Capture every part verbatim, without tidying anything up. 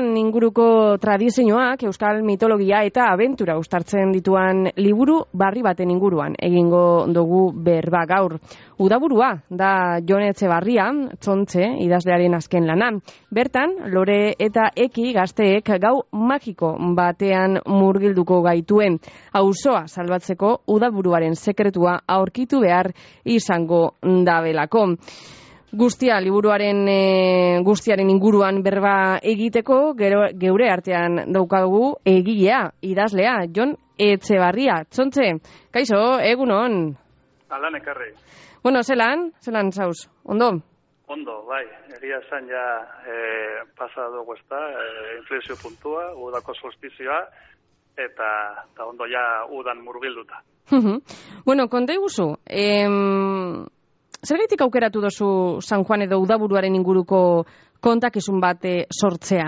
udan inguruko tradizioak, euskal mitologia eta abentura uztartzen dituan liburu barri baten inguruan egingo dugu berba gaur. Udaburua da Jon Etxebarria, Txontxe idazlearen azken lana. Bertan, Lore eta Eki gazteek gau magiko batean murgilduko gaituen. Auzoa salbatzeko udaburuaren sekretua aurkitu behar izango dabelako. Guztia, liburuaren e, guztiaren inguruan berba egiteko, gero, geure artean daukagu egilea, idazlea, Jon Etxebarria. Txontxe, kaixo, egunon? Alan ekarri. Bueno, zelan? Zelan zauz? Ondo? Ondo, bai. Egia esan ja e, pasa dugu ezta, e, inflexio puntua, udako solstizioa, eta, eta ondo ja udan murgilduta. Bueno, konta iguzu, em... zergaitik aukeratu dozu San Juan edo udaburuaren inguruko kontakizun bat sortzea?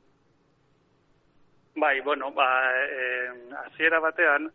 Bai, bueno, ba, hasiera batean,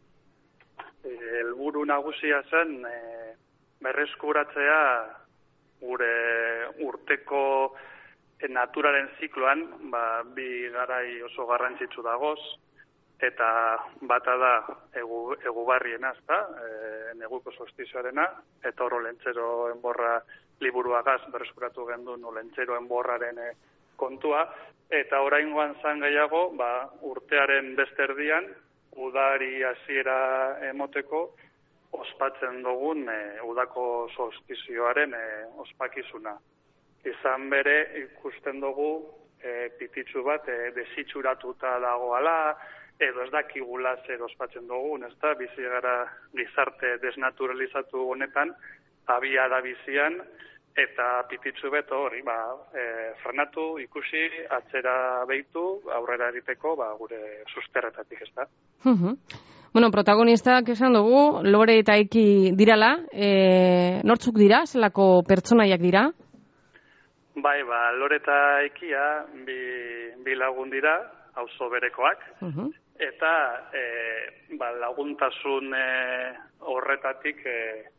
helburu nagusia zen e, berreskuratzea gure urteko naturaren zikloan, ba, bi garai oso garrantzitsu dagoz, eta bata da egu, egubarriena, ezta, e, neguko solstizioarena, eta hor olentzero enborra liburuagaz berreskuratu gendun olentzero enborraren e, kontua, eta oraingoan zan gehiago, ba, urtearen beste erdian, udari hasiera emoteko, ospatzen dugun e, udako solstizioaren e, ospakizuna. Izan bere ikusten dugu e, pititzu bat e, desitxuratuta dagoala, edo ez dakigula zer ospatzen dugun, ez da, bizi gara gizarte desnaturalizatu honetan, abia da bizian, eta pititzu beto hori, ba, e, frenatu, ikusi, atzera behitu, aurrera egiteko, ba, gure susterretatik, ez da. Bueno, protagonistak esan dugu, Lore eta Eki dirala, e, nortzuk dira, zelako pertsonaiak dira? Bai, ba, Lore eta Ekia bi, bi lagun dira, auzo berekoak, uh-huh. Eta e, ba, laguntasun e, horretatik e,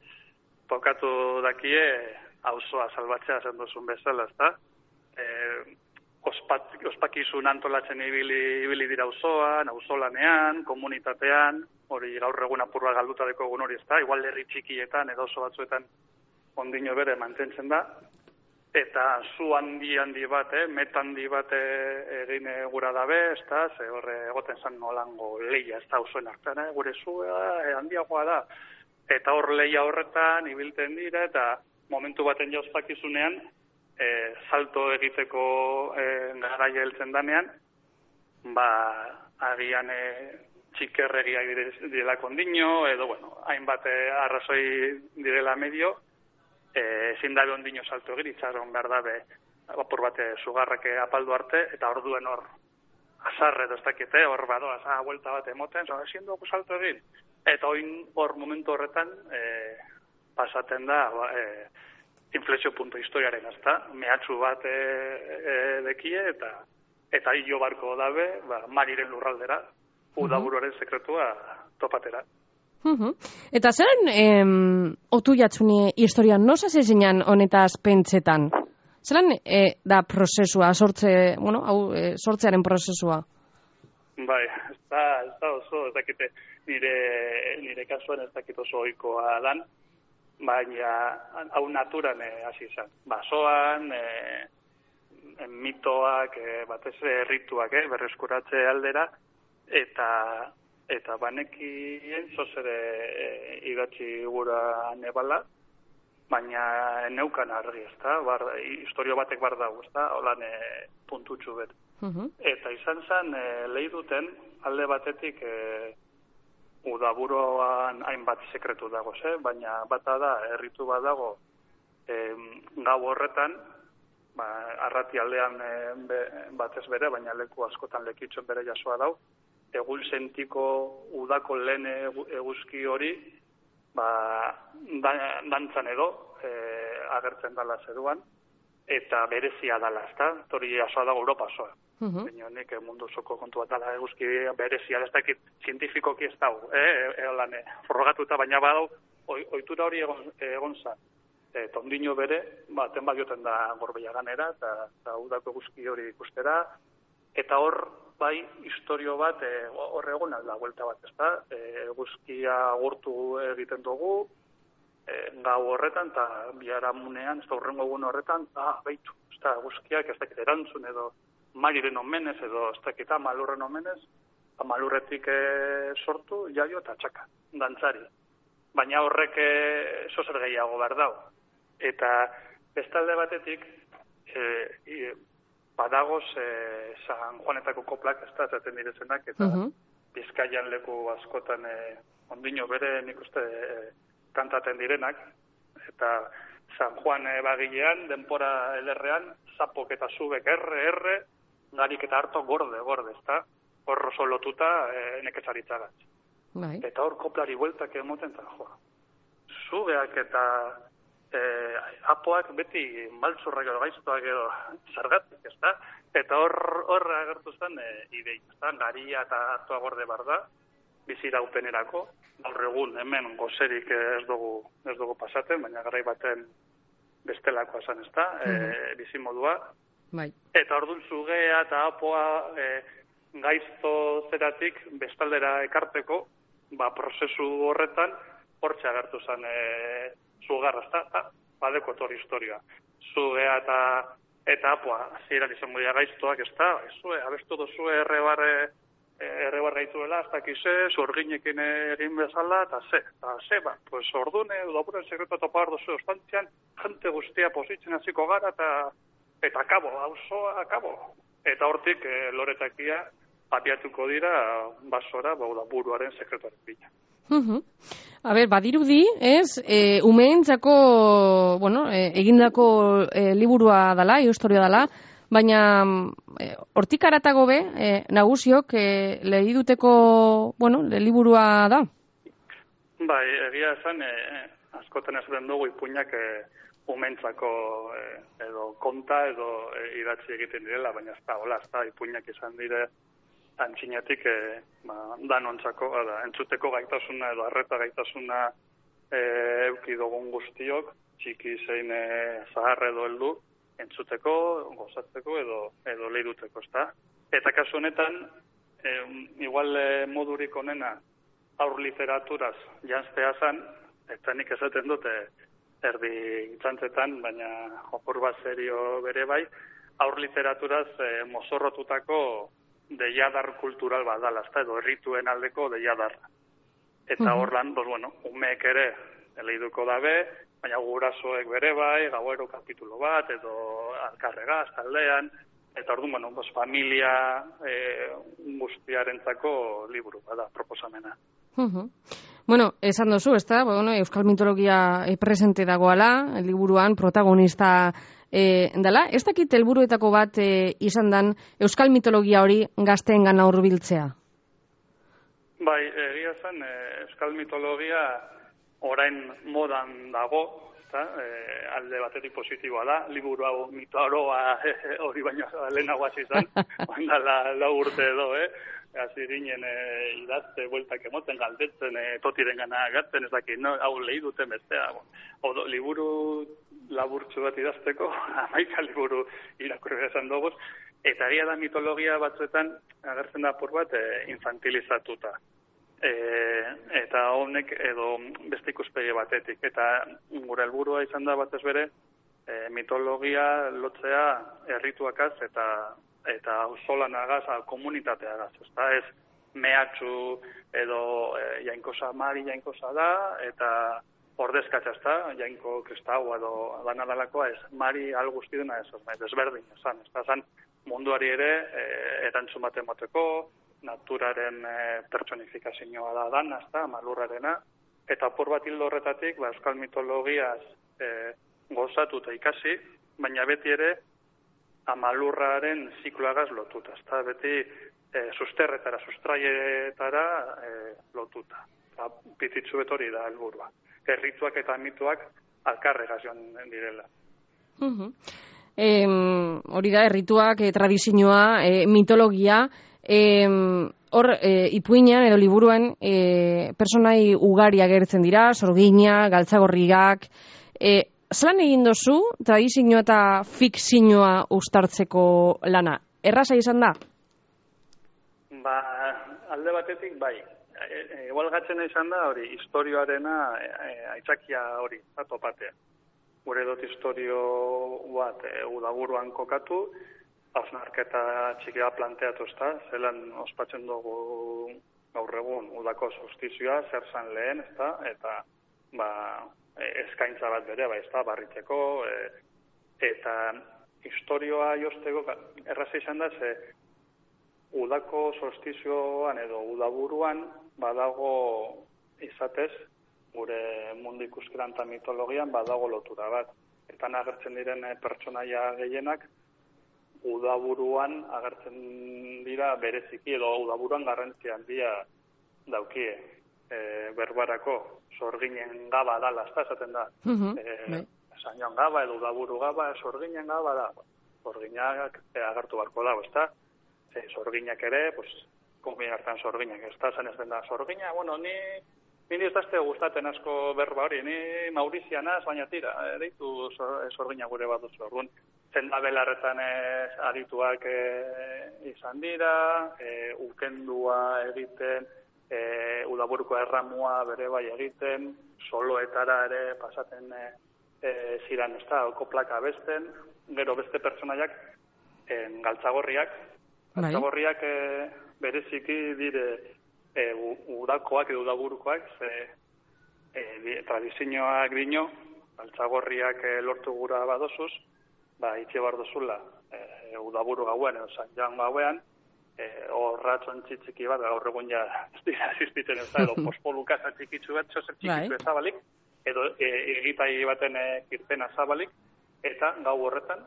tokatu dakie auzoa salbatzea zen duzun bezala, ezta? E, ospat, ospakizun antolatzen ibili, ibili dira auzoan, auzolanean, komunitatean, hori gaur egun apurra galduta deko egun hori, ezta? Igual herri txikietan edo oso batzuetan ondino bere mantentzen da. Eta zu handi handi bat, eh, met handi bat egin e, gura dabe, ez da, ze horre egoten zan nolango leia, ez da, osoen artean, eh, gure zu e, handiagoa da. Eta hor leia horretan, ibilten dira, eta momentu baten jauzpakizunean, e, salto egiteko e, garaia heltzen danean, ba, agian e, txikerregiak direla kondino, edo, bueno, hainbat e, arrazoi direla medio, ezin dabe ondino salto egin, itxaron behar dabe apur bate sugarrake apaldu arte, eta orduen hor azarre edo ez dakite, hor badoa, za, vuelta bat emoten, so, ezin dugu salto egin. Eta oin hor momentu horretan e, pasaten da e, inflexio punto historiaren, ezta, mehatxu bat e, e, dekie, eta eta hilo barko dabe, ba, mariren lurraldera, udaburuaren sekretua topatera. Uh-huh. Eta zeren em, otu jatzuni historian, nosa zezinan honetaz pentsetan? Zeran e, da prozesua, sortze, bueno, hau, e, sortzearen prozesua? Bai, ez da, ez da oso, ez dakite, nire, nire kasuan ez dakit oso ohikoa dan, baina hau naturan hasi izan. Basoan, e, mitoak, e, batez errituak, eh, berreskuratze aldera, eta eta banekien zozere e, idatzi gura nebala, baina neukan argi, ez da, bar, historio batek bar dago, ez da, holan e, puntutxu bet. Uh-huh. Eta izan zen, e, lehi duten, alde batetik e, udaburoan hainbat sekretu dago, ze? Baina bata da, erritu bat dago, e, gau horretan, ba, arrati aldean e, be, batez bere, baina leku askotan lekitxon bere jasoa dau, egun sentiko udako lehen eguzki hori, ba, dantzan edo, e, agertzen dala zeruan, eta berezia dala, ez da? Tori asoa dago Europa osoa. Uh-huh. Baina nik mundu osoko kontu bat dala eguzki berezia, ez dakit zientifikoki ez dago, eh? Eolan, e, forrogatuta, baina badau, ohitura hori egon, egon zan. Eta ondino bere, baten badioten da Gorbeiaganera, eta, eta udako eguzki hori ikustera, eta hor, bai, historio bat, e, hor egon alda, buelta bat, ez da, e, eguzkia agurtu egiten dugu, e, gau horretan, eta biharamunean, ez da horrengo egun horretan, ah, baitu, ez da, eguzkiak ez dakit erantzun, edo mariren omenez, edo ez dakit malurren omenez, malurretik e, sortu, jaio eta txaka, dantzari. Baina horrek zozer gehiago behar dau. Eta bestalde batetik, e, e, badagoz e, San Juanetako koplak, ez da, zaten direzenak, eta uh -huh. Bizkaian leku askotan e, ondino bere nik uste e, kantaten direnak, eta San Juan e, bagilean, denpora ederrean, zapok eta zubek erre, erre, garik eta harto gorde, gorde, ez da, hor oso lotuta e, neketzaritzagat. Bai. Eta hor koplari bueltak emoten eta joa. Zugeak eta e, apoak beti maltzurrak edo gaiztuak edo zargatik, ez da? Eta hor, hor agertu zen e, idei, ez da? Garia eta hartua gorde bar da, biziraupenerako, gaur egun hemen gozerik ez dugu, ez dugu pasaten, baina garai baten bestelakoa zen, ez da? E, bizimodua. Bai. Eta orduan zugea eta apoa e, gaizto zeratik bestaldera ekarteko, ba, prozesu horretan, hortxe agertu zen e, zugarra, ez da, badeko tor historia. Zugea eta eta apoa, ziren izango dira gaiztoak, ez da, ezue, abestu dozue errebarre, errebarra ituela, ez dakize, zurginekin egin bezala, eta ze, eta ze, ba, pues ordune, doburen sekretu topa hor dozu ostantzian, jente guztia positzen hasiko gara, eta eta akabo, auzoa akabo. Eta hortik, e, loretakia, apiatuko dira, basora, bauda, buruaren sekretuaren bila. Uh-huh. A ber, badirudi, ez, e, umeentzako, bueno, e, egindako e, liburua dala, historia dala, baina e, hortik aratago be, e, nagusiok, e, lehi duteko, bueno, le liburua da? Bai, egia esan, e, askotan ez den dugu ipuinak e, umeentzako e, edo konta edo e, idatzi egiten direla, baina ez da, hola, ez da, ipuinak izan dire, antxinatik e, ba, danontzako, da, entzuteko gaitasuna edo arreta gaitasuna e, euki dugun guztiok, txiki zein e, zahar edo heldu, entzuteko, gozatzeko edo edo lehiduteko, ezta? Eta kasu honetan, e, igual e, modurik onena aur literaturaz janztea zan, eta nik esaten dute erdi txantzetan, baina opor bat serio bere bai, aur literaturaz e, mozorrotutako deiadar kultural badala, ezta, edo errituen aldeko deiadarra. Eta horlan, pues bueno, umeek ere lehiduko dabe, baina gurasoek bere bai, gauero kapitulo bat, edo alkarregaz, taldean, eta orduan, bueno, pues familia e, guztiarentzako liburu bada, proposamena. Uh-huh. Bueno, esan dozu, ez da, bueno, euskal mitologia e, presente dagoala, liburuan protagonista E, dela, ez dakit helburuetako bat e, izan dan euskal mitologia hori gazteen gana hurbiltzea? Bai, egia zen, e, euskal mitologia orain modan dago, eta e, alde batetik positiboa da, liburu hau mitoaroa e, hori baino lehenago hasi izan, ondala lau urte edo, eh? Hasi ginen e, idazte, bueltak emoten, galdetzen, e, totiren gana gatzen, ez dakit, no? Hau lehi duten bestea. Odo, liburu laburtsu bat idazteko, hamaika liburu irakurri esan dugu, eta egia da mitologia batzuetan agertzen da apur bat e, infantilizatuta. E, eta honek edo beste ikuspegi batetik. Eta gure helburua izan da batez bere, e, mitologia lotzea errituakaz eta eta auzolanagaz, komunitateagaz. Ez da, ez mehatxu edo e, jainkosa mari jainkosa da, eta ordezkatza ez da, jainko kristaua edo danadalakoa ez, mari algustiduna ez, ez desberdin, esan, ez da, zan munduari ere e, erantzun bat emoteko, naturaren e, pertsonifikazioa da dana, ez da, malurrarena, eta apur bat hildo horretatik, ba, euskal mitologiaz e, gozatu eta ikasi, baina beti ere amalurraren zikloagaz lotuta, ez da, beti e, susterretara, sustraietara e, lotuta. Pititzu betori da helburua. Errituak eta mituak alkarregaz joan direla. Uh-huh. eh, hori da, errituak, eh, tradizioa, eh, mitologia, eh, hor eh, ipuinean edo liburuan eh, personai ugari agertzen dira, sorgina, galtzagorriak, eh, zelan egin dozu tradizioa eta fikzioa uztartzeko lana? Erraza izan da? Ba, alde batetik, bai. E, igual gatzen izan da, hori, historioarena e, e, aitzakia hori, atopatea. Gure dut historio bat e, udaburuan kokatu, hausnarketa txikia planteatu ezta, zelan ospatzen dugu gaur egun udako justizioa, zer zan lehen, ezta, eta ba, e, eskaintza bat bere, ba, ezta, barritzeko, e, eta historioa josteko erraza izan da, ze udako solstizioan edo udaburuan badago izatez, gure mundu ikuskeran eta mitologian badago lotura bat. Eta agertzen diren pertsonaia gehienak udaburuan agertzen dira bereziki edo udaburuan garrantzia handia daukie. E, berbarako sorginen gaba dala, ez da, esaten da. Uh-huh. E, San Joan gaba edo udaburu gaba, sorginen gaba da. Sorginak e, agertu barko dago, ez da. E, sorginak ere, pues, konbien hartan sorginak, ez da, zen ez den da, sorgina, bueno, ni, ni ez dazte gustaten asko berba hori, ni Maurizianaz, baina tira, deitu sorgina gure bat duzu, orduan, zenda belarretan ez adituak e, izan dira, e, ukendua egiten, e, udaburuko erramua bere bai egiten, soloetara ere pasaten e, e, ziran, ez da, oko plaka besten, gero beste pertsonaiak, e, galtzagorriak, galtzagorriak e, bereziki dire e, udakoak edo udaburukoak, ze e, tradizioak dino, galtzagorriak e, lortu gura badozuz, ba, itxe bar dozula, e, udaburu gauen, edo San Joan gauean, e, horratzon txiki bat, gaur egun ja ez dira asistitzen ez da, edo pospolukasa txikitzu bat, zozer txikitzu ezabalik, edo e, egitai baten e, kirpena zabalik, eta gau horretan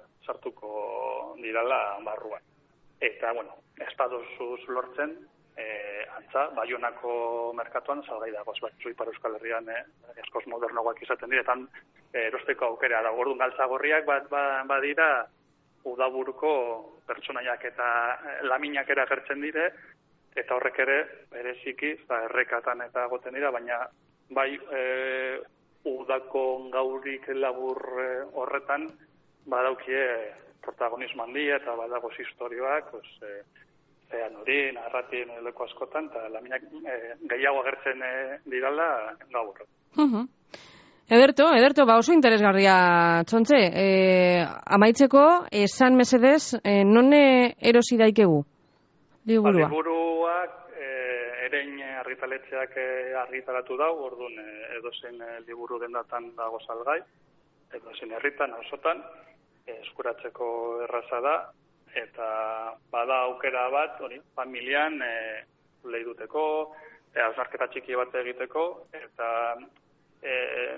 sartuko dirala barruan. Eta, bueno, espadozuz lortzen, eh, antza, Baionako merkatuan salgai dagoz, batzu Ipar Euskal Herrian eh, eskoz modernoak izaten diretan eh, erosteko aukera da. Orduan galtzagorriak bat, bat, badira udaburuko pertsonaiak eta laminak ere agertzen dire, eta horrek ere bereziki, eta errekatan eta goten dira, baina bai eh, udako gaurik labur eh, horretan badaukie protagonismo handia eta badagoz historioak, pues, eh, zean hori, narratien leko askotan, eta laminak eh, gehiago agertzen eh, dirala gaur. Uh-huh. Ederto, ederto, ba oso interesgarria, Txontxe. Eh, amaitzeko, esan mesedez, eh, none erosi daikegu? Liburua. Ba, liburuak eh, erein argitaletxeak eh, argitaratu dau, orduan eh, edozen eh, liburu dendatan dago salgai, edozen herritan, osotan, eskuratzeko erraza da, eta bada aukera bat, hori, familian e, lehiduteko, e, hausnarketa txiki bat egiteko, eta e,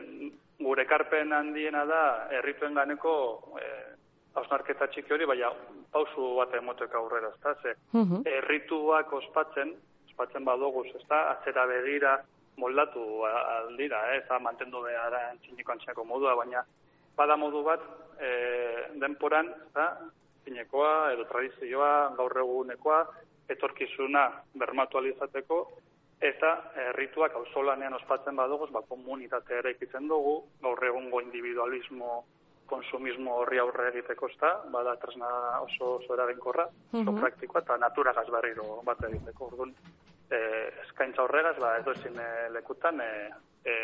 gure ekarpen handiena da, herrituen ganeko e, hausnarketa txiki hori, baina pausu bat emoteko aurrera, ez da, ze, uh-huh. herrituak ospatzen, ospatzen badoguz, ez da, atzera begira moldatu aldira, eh, eta mantendu behar txiniko antxineko modua, baina bada modu bat, e, denporan, eta zinekoa edo tradizioa, gaur egunekoa, etorkizuna bermatu alizateko, eta herrituak auzolanean ospatzen badugu, ba, komunitatea ere ikitzen dugu, gaur egungo individualismo, konsumismo horri aurre egiteko ezta, bada tresna oso, oso eraginkorra, oso uh-huh. praktikoa, eta naturagaz berriro bat egiteko. Orduan, e, eskaintza horregaz, ba, edo ezin e, lekutan, e, e,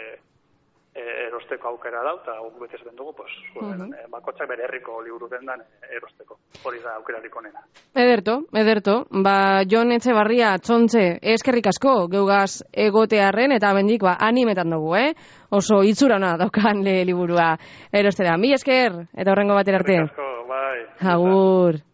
erosteko aukera dau, eta guk betez den dugu, pues, uh-huh. e, bakotxak bere herriko liburu dendan erosteko. Hori da aukerarik onena. Ederto, ederto. Ba, Jon Etxebarria, Txontxe, eskerrik asko, geugaz egotearren, eta bendik, ba, animetan dugu, eh? Oso itzura hona daukan le liburua erostera. Mi esker, eta horrengo batera arte. Eskerrik asko, bai. Agur.